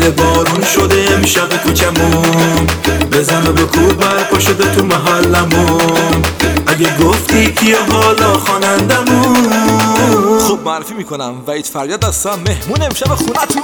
دل بارون شده امشب کوچمون، بزن و بکوب برپا شده تو محلمون. اگه گفتی کیه حالا خوانندمون؟ خب معرفی میکنم وحید فریاد هستم، مهمون امشب خونتون.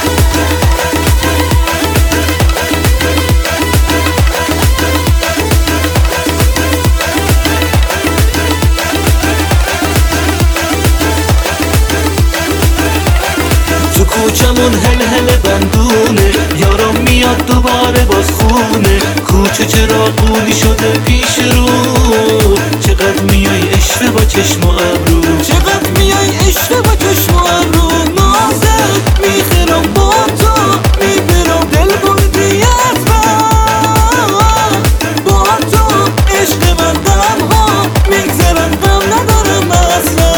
تو کوچمون هل هل بندونه، یارم میاد دوباره باز خونه. کوچه چراغونی شده پیش رو، چقدر میای عشق با چشم و ابرو، چقدر میای عشق با چشم و ابرو. نازت میخرم با تو میبرم، دل بردی از من با تو. عشق من غم ها میگذرن، غم ندارم اصلا.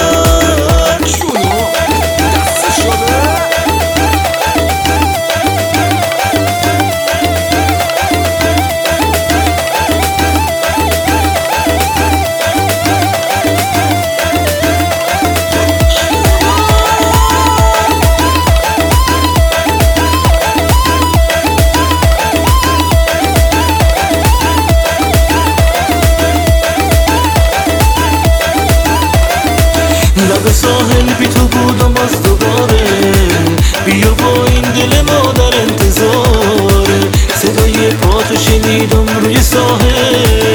لب ساحل بی تو بودم باز دوباره، بیا با این دل ما در انتظاره. صدای پاتو شنیدم روی ساحل،